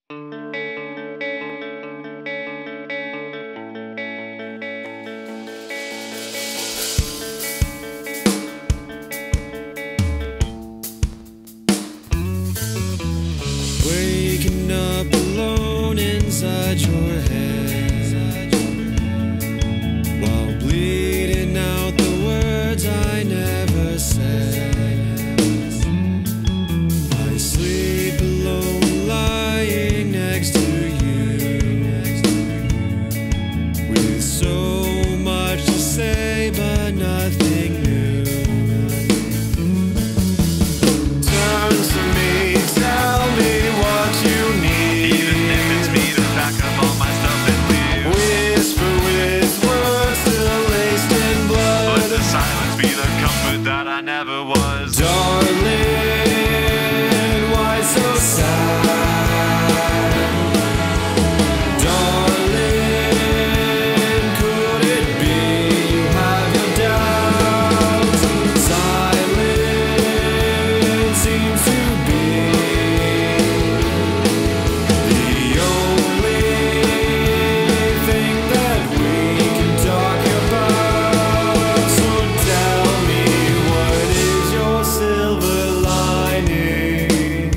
Waking up alone inside your head, while bleeding out the words I never said. I sleep alone, lying next to you, with so much to say but nothing new. Turn to me, tell me what you need, even if it's me to pack up all my stuff and leave. whisper with words still laced in blood. Let the silence be the comfort that I never was. Darling, why so sad? Darling, could it be you have your doubts? Silence seems to be the only thing that we can talk about. So tell me, what is your silver lining?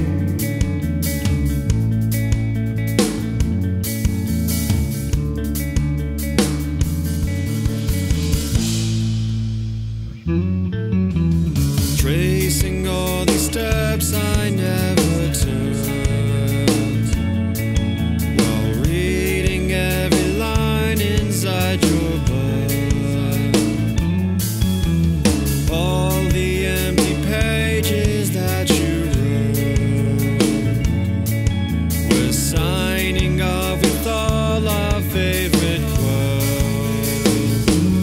Tracing all these steps I never took, while reading every line inside your book. All the empty pages that you wrote, we're signing off with all our favorite quotes.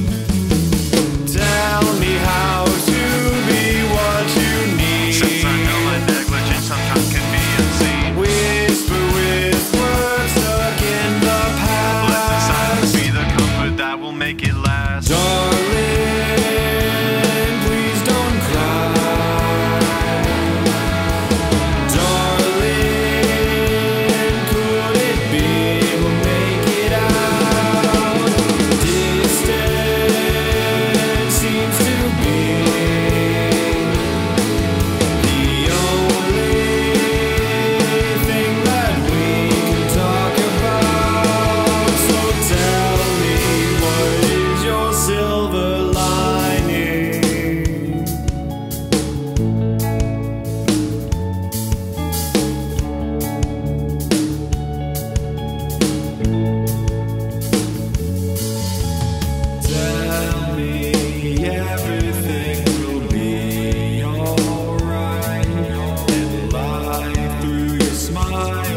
Tell me how to be what you need, Since I know my negligence sometimes can be unseen. whisper with words stuck in the past. Let the silence be the comfort that will make it last. Darling, please don't cry. Darling, could it be we'll make it out? Distance seems to be the only thing that we can talk about. So tell me, what is your silver lining? Tell me everything will be alright, and life through your smile